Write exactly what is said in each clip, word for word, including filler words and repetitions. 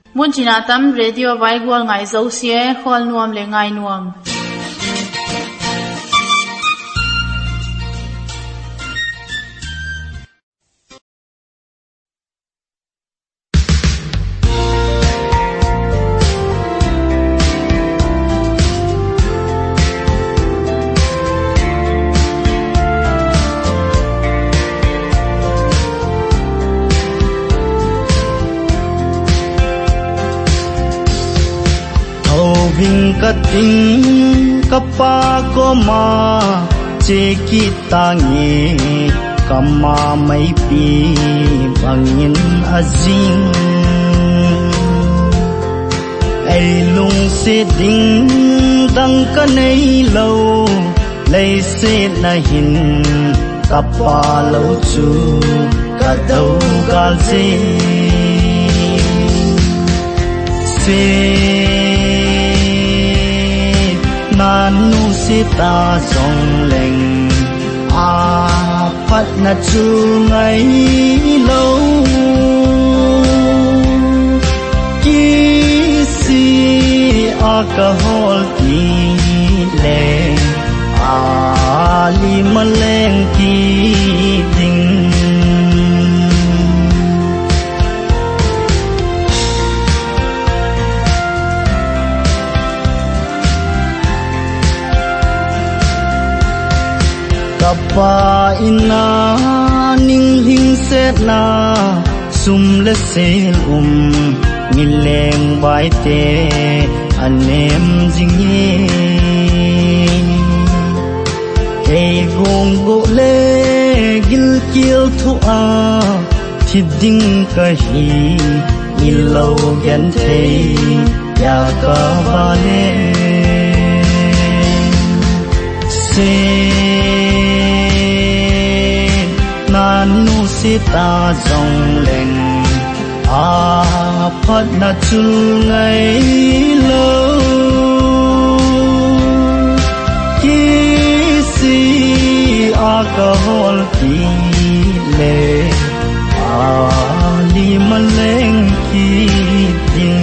Mun china tam radio vai gwal ngai zo sie khol nuam le ngai nuam. Kating kapa ko ma che kita ngi kama mai pi bangin azing ai lung se ding dang ka nei lo lei se na hin kapa lo chu ka dau gal se se nanu sita song leng a phat na chu ngai lo ki si alcohol ki le a li maleng ki ding kapa ina ning hing set na sum le sel um mileng bai te anem jing ye hey gong go le gil kil thu a thi ding ka hi ilo gan the ya ka ba le se nanu sita song leng a phat na chu ngai lo ki si alcohol ki le a li maleng ki ding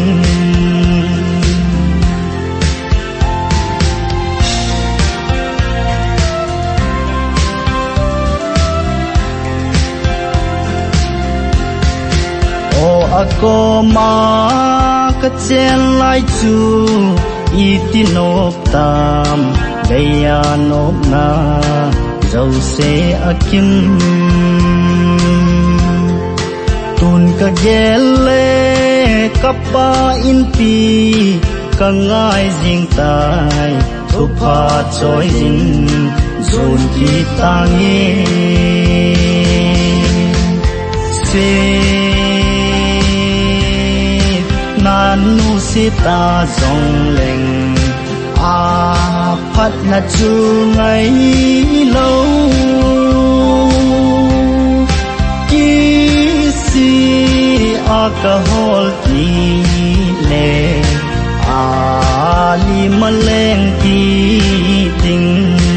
ako ma ka chen lai chu itinop tam leya nop na dâu se akim tun ka gele kapa in pi ka ngai jing tai thu pha choi jing zon ki tangi se nanu sita song leng a phat na chu ngai lo ki si alcohol ki le a li maleng ki ding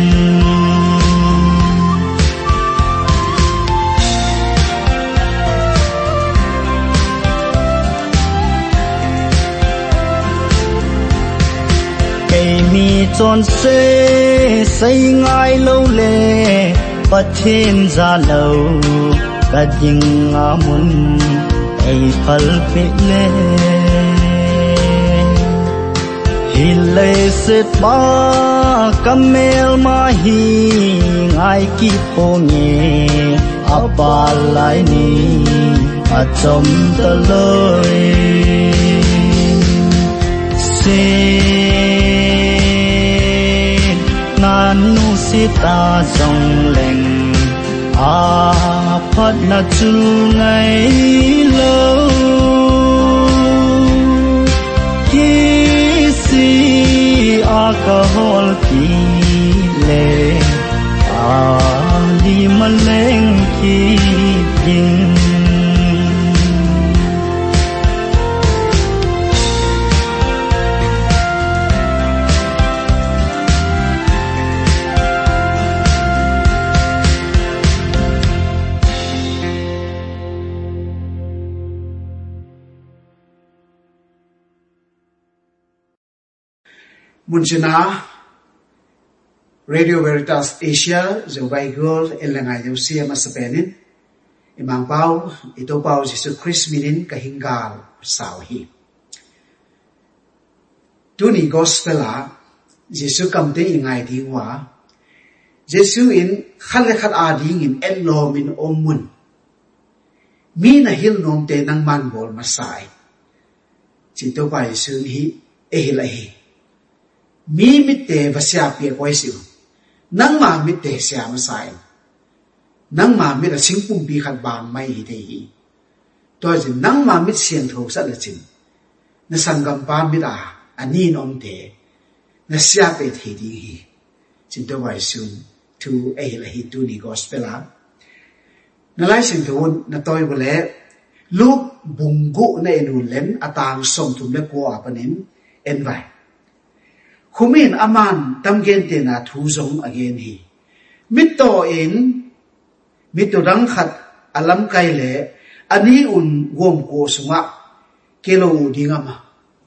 mi chon se say ngai lâu le bắt thiên ra lâu cả ding ngã mun ai phal pe le hile se ba kamel ma hi ngai ki po nge apa lai ni a chom ta loi se nanu sita song leng a phat na chu ngai lo ki si alcohol ki le a li maleng ki ding มุนชนะ Radio Veritas Asia จะไว้กูเอลงไงเดี๋ยวเสียมาสเปนินอิมังเปาอิโตเปาจิสุคริสมินินกับฮิงกาลสาวฮีดูนี่กอสเปล่าจิสุคำเตอิงไงดีว่าจิสุอินขัดเลขัดอาดีอินเอลโลมินอมมุนมีน่ะฮิลนมเตนังมันบอลมาใส่จิตโตไปสุนฮีเอฮิลาฮีมีมิเตวเสียเปียกไว้สิวนังมามิเตเสียมาใส่นังมามิตรสิงปุ่มปีขัดบานไม่ฮีเตฮีตัวจินังมามิตรเสียงถูกสัตว์จินนสังกัมปามิตรอันนี้นมเตนเสียเปียทีดีฮีจิตโตไปสุนทูเอฮิลาฮีตูนี่กอสเปล่านั่นไล่สิ่งที่วันนั่นตัวอยู่แล้วลูกบุงกุในนูเล่นอาตางส่งถุงเล็กกว่าปนินเอ็นไว้คุมินอามันตำเกณฑ์เตน่าทูซงอเกนฮีมิตโตเองมิตโตดังขัดอลัมไกเล่อันนี้อุ่นวงโกสุงะเกโลดิงามา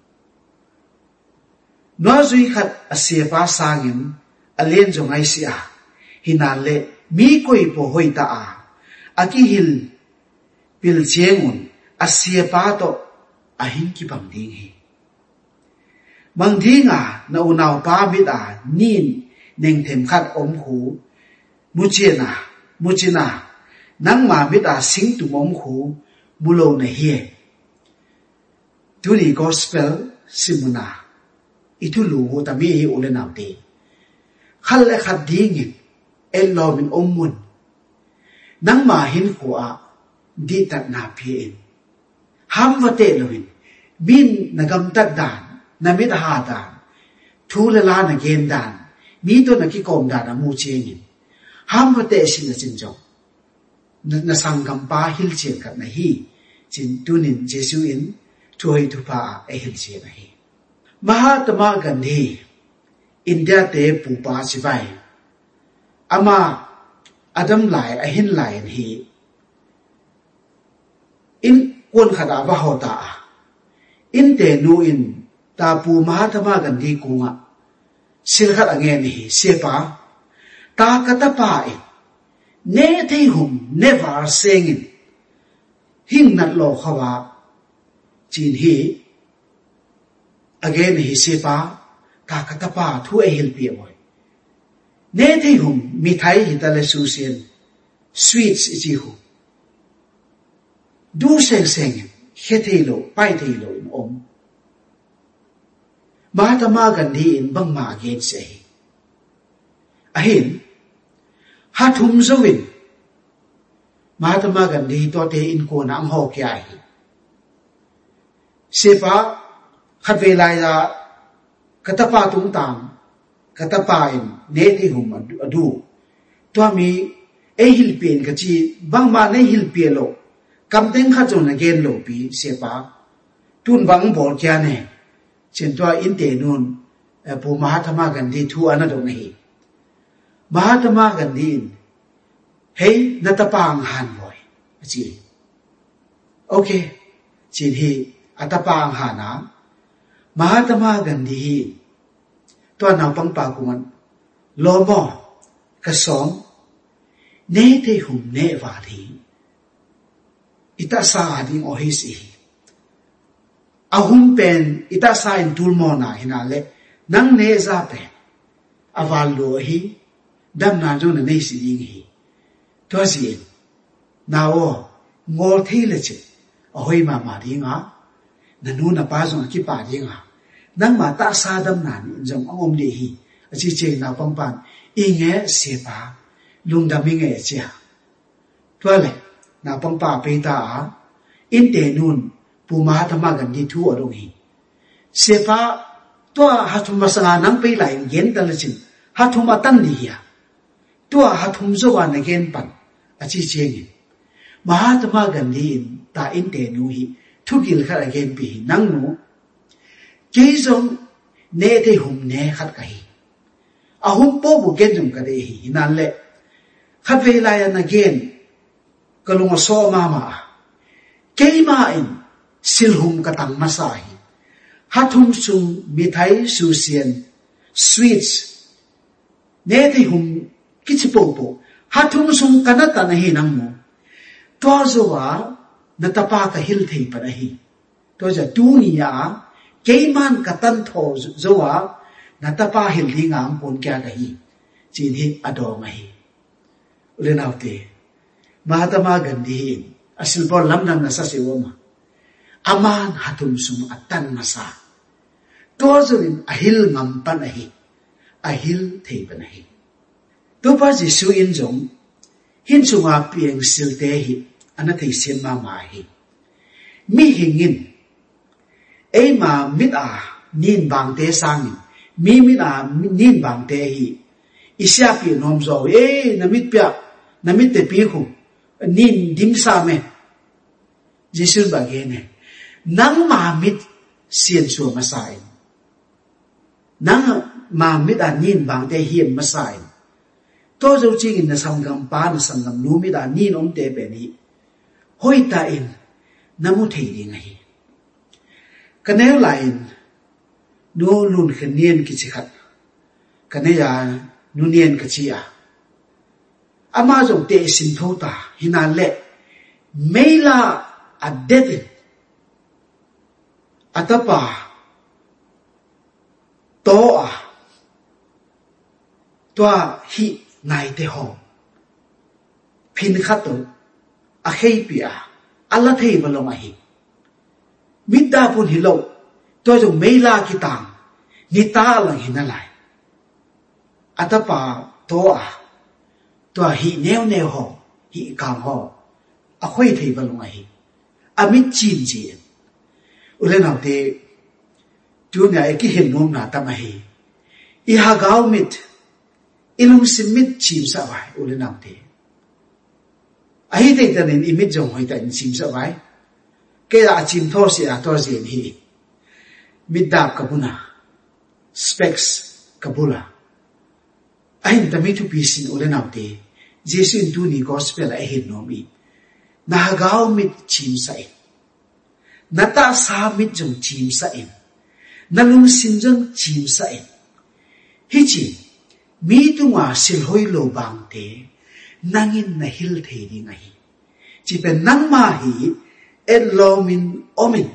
นัวจุยขัดอาเซียป้าสางิมอเลียนจงไอเสียฮินาเล่มีคุยโปหอยตาอาอากิฮิลปิลเชียงุนอาเซียป้าโตอาหินกิบังดิงฮีบางทีง่ะนาอุณาวป้ามิดานีนเน่งเถมขัดอมหูมุเจนามุจินานังมามิดาสิงตุมอมหูมุโลนเฮียทุลีกอสเปลซิมุนาอิทุลูหูตามีฮิอุเลนาวเตขัดและขัดดิงอินเอลโลมินอมมุนนังมาหินขัวดีตัดนาเพียนห้ามว่าเตลวินบินนกำตัดด่านนามิดหาด่านทูเลลานเกนด่านมีตัวนักกิโกมด่านมูเชงินห้ามว่าเตสินจินจงนสังกัมปาฮิลเชียนกันนะฮีจินตุนินเจสุอินช่วยทุพาเอฮิลเชียนนะฮีมหาตมะกันดีอินเดียเตปูปาสิไวอามาอาดัมไหลอหินไหลฮีอินกวนขัดอาบะฮอตาอินเตนูอินตาปูมหาธรรมกันดีกุงะสิลขัดอังเงนีเสียปาตากตะปาอิเนทีหุมเนวาร์เซงินหิงนัดโลขวาจีนฮีอังเงนีเสียปาตากตะปาทุเอฮิลเปียบอยเนทีหุมมีไทยหิตาเลสูเซียนสวีทส์อิจิหุดูเซงเซงเฮทีโลไปทีโลอินอมมหาธรรมกันดีอินบังมาเกนเซอหินฮัทุมซวินมหาธรรมกันดีตัวเตอินโกนังฮอกยาหิเสปาขัดเวลายากตปาตุงตามกตปาอินเนติหุมอดูตัวมีเอฮิลเปียนกจีบังมาเนฮิลเปียโลกำเต็งข้าจนเกนโลปีเสียปาตุนบังบอกแกเนี่ยเช่นตัวอินเตนุนปูมหาธรรมกันดีทัวนั่นตรงนี้มหาธรรมกันดีเฮ้ยนัตปังหันบ่อยจีโอเคจีฮีอัตปังหานะมหาธรรมกันดีตัวนาปังปากุมันโลโมกระสองเนเทหุมเนวาลีอิตาสาดิงโอฮิสีอาหุมเป็นอิตาสาอินทูลโมนาหินาเลนังเนซาเป็นอาวาลโลฮีดัมนาจงนเนสีดิงฮีตัวสินาวงอเทเลจิโอฮิมามาดิงานันูนปาจงกิปาดิงานังมาตาสาดัมนานิจงอมดีฮีอจิเจนาปังปันอิงเงเสียปาลุงดามิงเงเจียตัวเลยนาปังปาเปตาอินเตนุนปูมหาธรรมกันดีทั่วตรงนี้เสียปาตัวฮัทุมสงานังไปไหลเย็นตลอดจินฮัทุมตันดีอะตัวฮัทุมสวรรค์เกนปันอจิเจงิมหาธรรมกันดีตาอินเตนูฮีทุกิลขัดเกนปีนังนูเจสงเนเทหุมเนขัดกันฮีอาหุมโปบุเกนจงกันดีฮีนั่นแหละขัดเวลายันเกนก็ลงมาโซมามาเกยมาอินสิลหุมกตังมาสายฮัทุมซุงมีไทยสูเซียน sweets ne thei hum kichi po po hathum sung kanata na hi nang mo to zo wa na tapa ka hil thei pa hi to ja tu ni ya keiman ka tan tho zo wa na tapa hil li ngam pon kya ka hi chin hi ado ma hi ulenaute Mahatma Gandhi asil por lam nam na sa siwama aman hatum sum atan masa to zo in ahil ngam pa na hi ahil thei pa na hi to pa Jesu in jong hin chunga pieng silte hi ana thei sem ma ma hi mi hingin ei ma mit a nin bang te sang mi mit a nin bang te hi isya pi nom zo e na mit pya na mit te pi khu nin dim sa me Jesu ba ge ne nang ma mit sien su ma sai nang ma mit a nin bang te hi ma sai to zo ching in na sangam pa na sangam nu mi da nin om te pe ni hoi ta in namu thei ding hi kanel lain nu lun khnien ki chi khat kaneya nu nien ka chi a ama zo te sin tho ta hina le meila adetin atapa to a toa hi nai te ho phin khato a khei pia alla thei balong a hi midda pun hilo to jo meila ki tang ni ta lang hinalai atapa to a to hi neu neu ho hi kam ho a khoi thei balong a hi amit chin ji ulenau te tu nya ki hin nom na ta ma hi I ha gaw mit ilung simit chim sa vai ulenau te ahi te tanin imit jong hoi ta in chim sa vai ke a chim tho si a to zen hi midap kabuna specs kabula ahin ta mi tu pisin ulenau te Jesu in tu ni gospel a hin no mi na ha gaw mit chim sa in na ta sa mit jong chim sa in na lung sim jong chim sa in hi chi mi tu nga sil hoi lo bang te nangin na hil thei ding a hi chi pe nang ma hi et lo min omin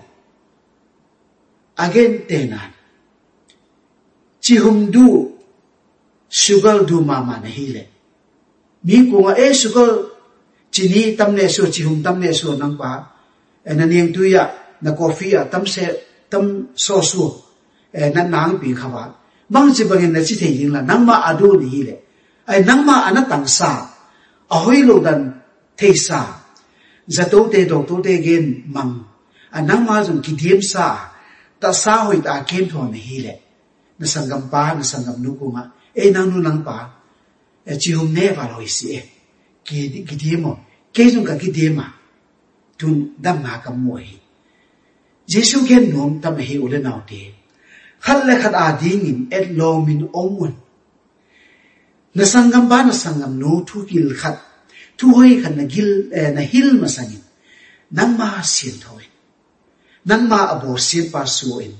again tenan chi hum du sugar du ma ma na hi le mi ko nga e sugar chi ni tam ne so chi hum tam ne so nang pa en niang tu ya na coffee a tam se tam so so e na nang pi khawa bang chi bangin na chi thei ding la nang ma adu ni le ai nang ma ana tang sa a hoi lo dan thei sa za to te do to te gen mang a nang ma jong ki diem sa ta sa hoi ta ken tho ni hi le na sangam pa na sangam nu ko ma e nang nu nang pa e chi hum ne ba loi si e ki ki diem mo ke jong ka ki diem ma tun dam na ka mo hi Jesu gen nom tam hi ule nau te khal le khat a ding in et lo min omun na sangam ba na sangam no thu gil khat thu hoi khat na gil na hil ma sangin nang ma sien thoi nang ma abo sien pa su in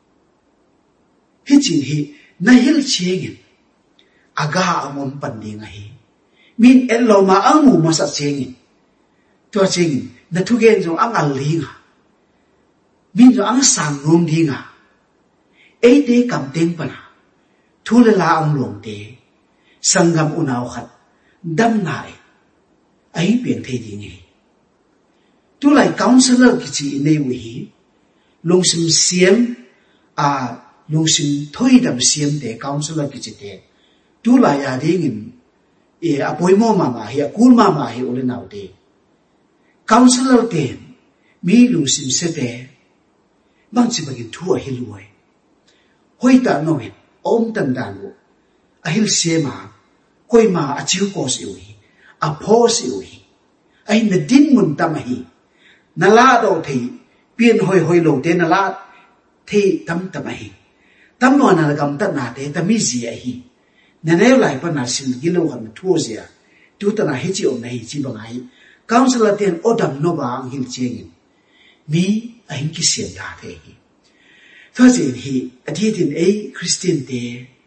hi chin hi na hil chengin aga amom panding a hi min et lo ma amu ma sa chengin to chengin na thu gen jong ang al linga min jo ang sang rom dinga ei te kam teng pana thu le la ang long te sangam unaw khat dam nai ai pian thei ding hi tu lai counselor ki chi nei wi hi lungsim siam a lungsim thoi dam siam te counselor ki chi te tu lai ya ding in e apoi mo ma ma hi kul ma ma hi ole naw te counselor te mi lungsim se te bang chi bagin thu a hiluai hoi ta no hin om tan dan wo a hil se ma koi ma a chiu ko se wi a pho se wi ai na din mun ta ma hi na la do thei pian hoi hoi lo te na la thei tam ta ma hi tam no na gam ta na te ta mi zi a hi na ne lai pa na sin gi lo han thu zia tu ta na hi chi om na hi chi bang ai counselor ten odam no ba ang hil chengin mi a hin ki sian da the hi First in he, a did in a Christian day,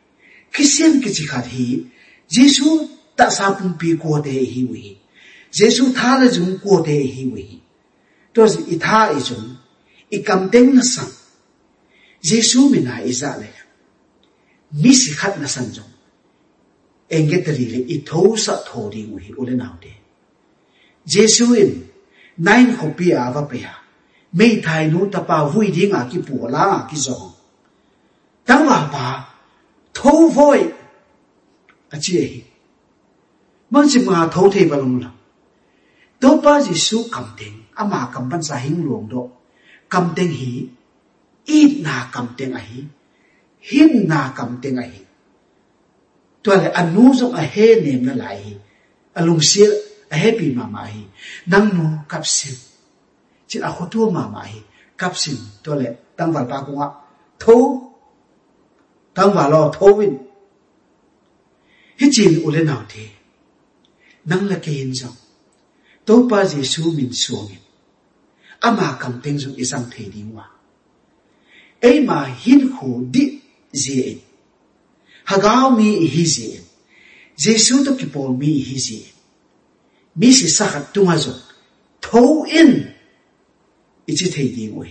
Christian cái gì khác hi Giêsu ta sa pun pi ko te hi wi Giêsu tha la jung ko te hi wi to i tha i jung i kam teng na sang Giêsu mi na i za le mi si khat na san jung engetri le i tho sa tho ri wi ule naw de Giêsu in nine copy ava pe ha mei thai nu ta pa vui ding a ki pu la ki zong tang wa pa thâu voi a chi mang chi ma thâu thei balung la to pa Giêsu kam teng ama kam ban sa hing luang do kam teng hi ít na kam teng a hi hin na kam teng a hi to le anu zong a he nem na lai hi alung sil a happy mama hi nang nu kap sim chi a khotu mama hi kap sim to le tang wal pa ku a thâu tang wa lo thâu win hi chin ule naw the nang la ke hin zong to pa Giêsu min suang ama kam teng zong isang thei ding wa ei ma hin khu di zi hagao mi hi zi Giêsu to ki pol mi hi zi mi si sa khat tunga zong thâu in ichi thei ding wa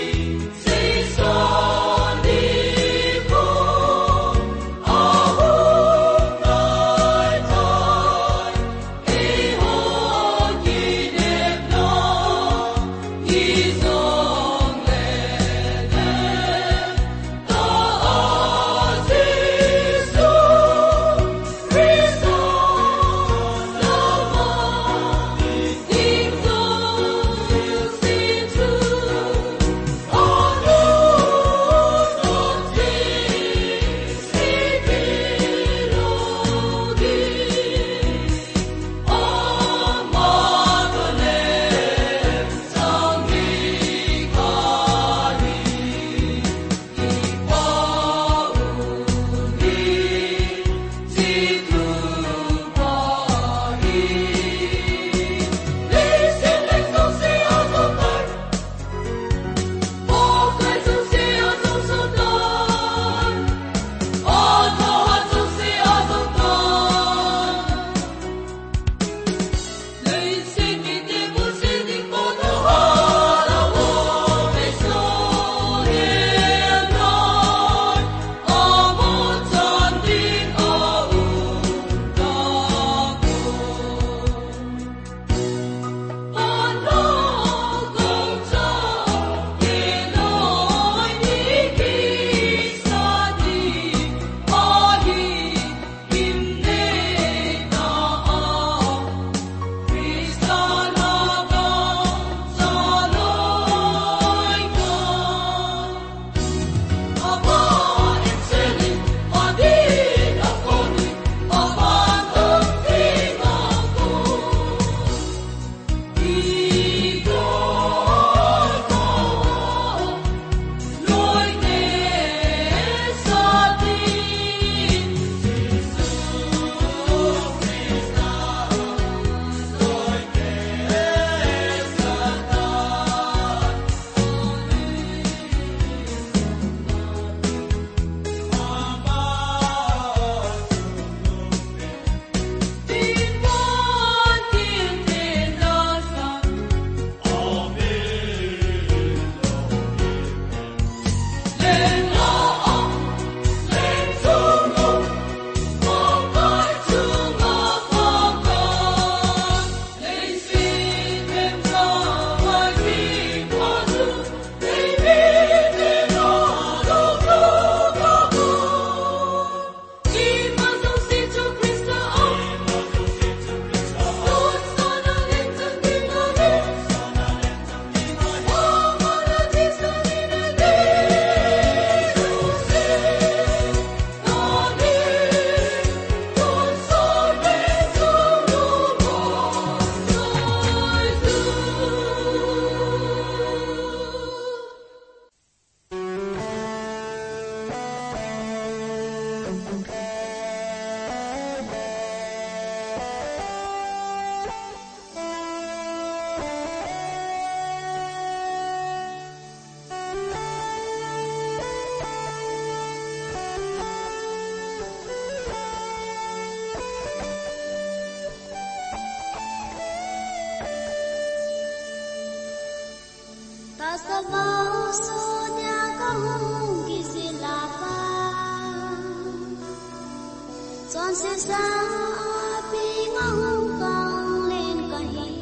Oh Son se sa pi ngong kang lên cả hi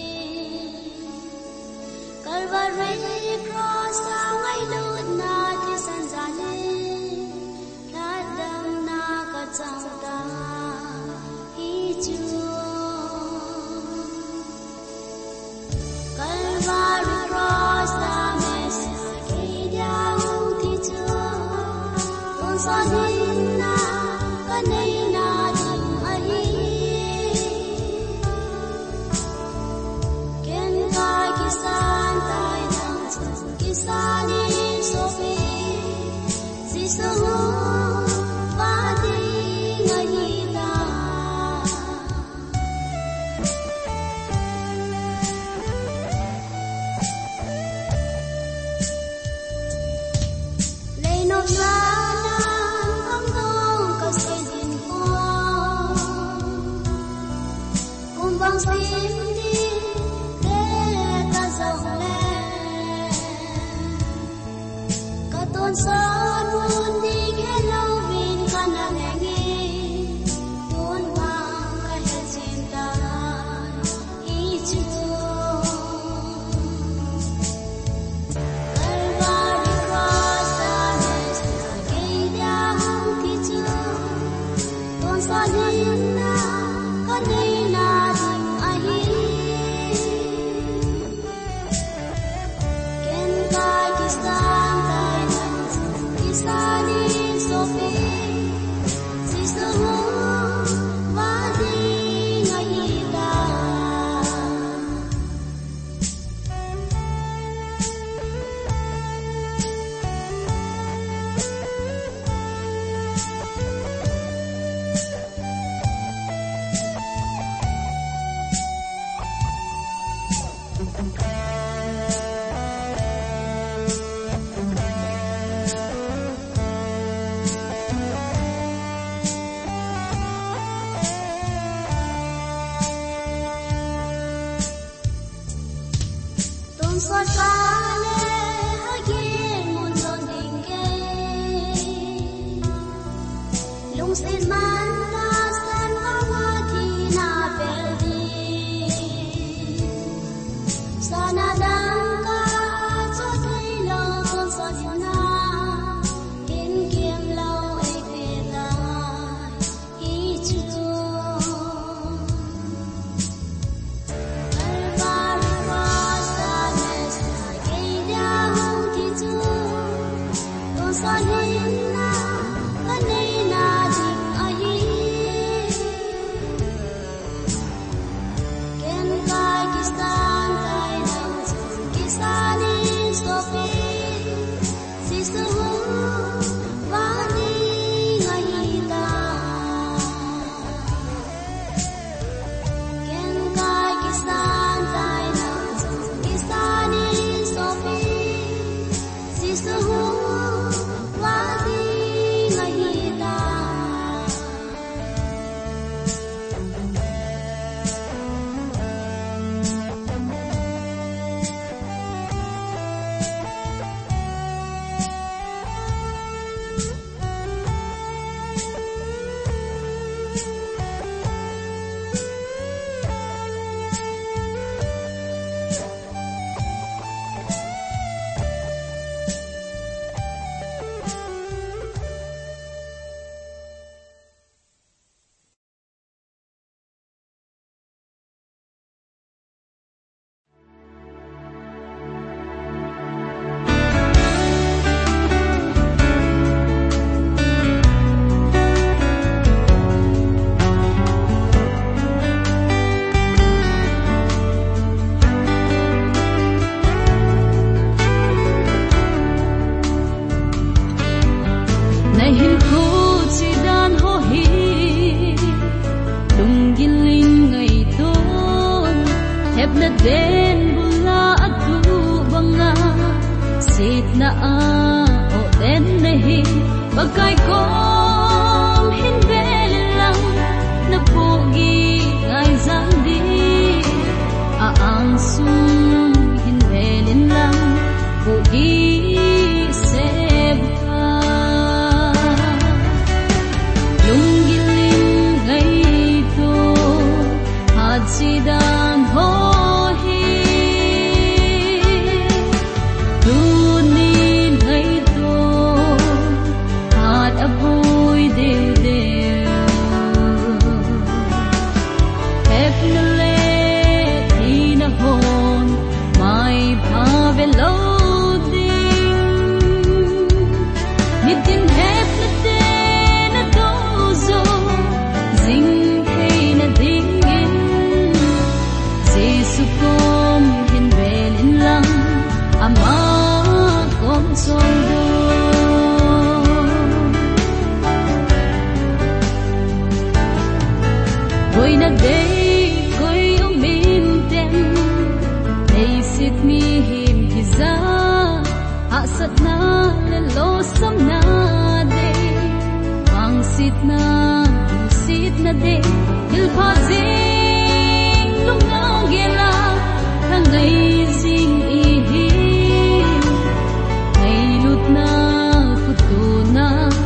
Calvary cross sa ngay lut na ti san sa le Thát đam na ka chang ta hi chu Calvary cross sa mes ki diang ti chu Ton sa din na ka nei na ding a hi Ken ka ki san tai nang ki san in so pi si so va ding a hi ta Lei nok sa nang ang dong ka se din ko Kung bang sim di le ka zong le Ka ton san mun ding hello vin ka na nengi Ton bang ka hel sin ta hi chu Calvary cross sa mes ki diang ti chu Ton sa din na ka nei na ding a hi Ken ka ki san tai nang ki san in so pi si so va ding a hi ta Ton so sa le ha gin mun son ding ge Lung sin man na san ha wa thi na pel di Sa na dang ka cho thai lo ton so din na Kin kiem lo ai pe ta hi chu Calvary cross sa mes ki diang ti chu Ton sa din na ka nei na ding a hi Ken ka ki san tai nang ki san in so pi si so va ding a hi ta Ken ka ki san tai nang ki san in so pi si so va ding a hi ta Nay hin khu chi dan ho hi lung gin ling ngai ton hep na den bula atu banga sit na a o den nahi bagai kom hin bel lang na pogi ngai zang di a ang sum hin bel lang pogi seb Lung giling Boy na day koy umin tem Day sit mi him giza Asat na lelosam na day Ang sit na sit na day Ilpazing nung nagila Hangay sing ihim Ngaylut na kuto na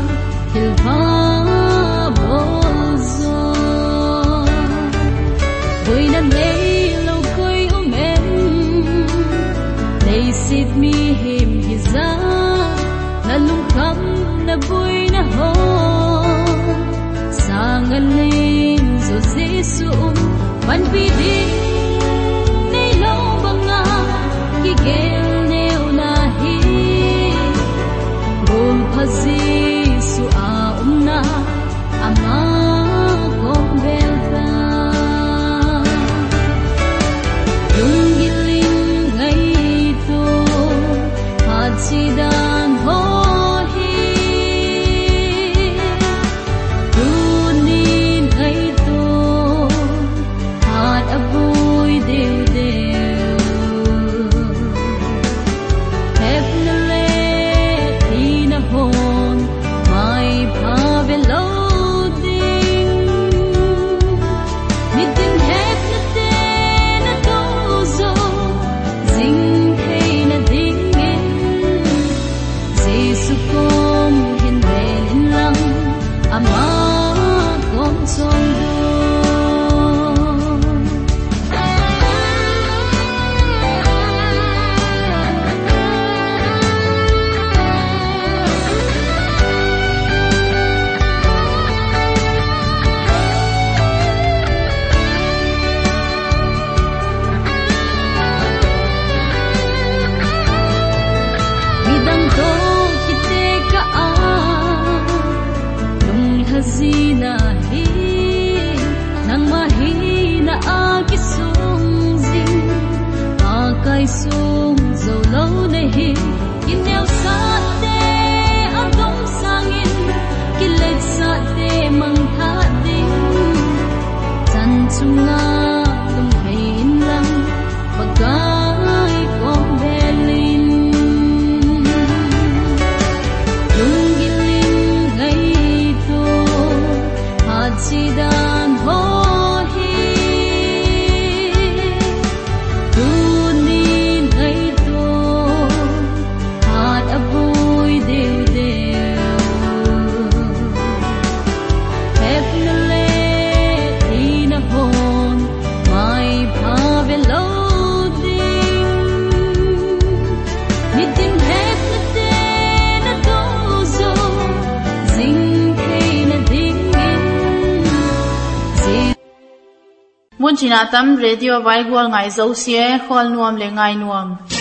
Ilpabozo Boy na laylaw ko'y umen Naisit mi him giza Nalungkam na boy na ho Sangaling so zisuong Panpiding nilaw banga Gigil neunahi Bumpazi suaom na Ama kong belta Yung giling ngay ito At sidan hohi Tunin ngay ito At aboy dew-dew Hep na let hinahon May pabeloading Midin hep na ten na dozo Zing hey na dingin Sisukom hinbelin lang Ama kong sondo Midang to kite kaan Nung hazinahi Nang mahina akisong zing Akay sung zolaw nehi Inyaw sa te atong sangin Kilid sa te manghating Sansunga tunghayin lang Pagkay kong belin Yung giling ngay ito At sidan hohi Tunin ngay ito At aboy dew-dew Hep na let hinahon May pabeloading Midin hep na ten na dozo Zing hey na dingin Mun china tam radio vai gwal ngai zo sie khol nuam le ngai nuam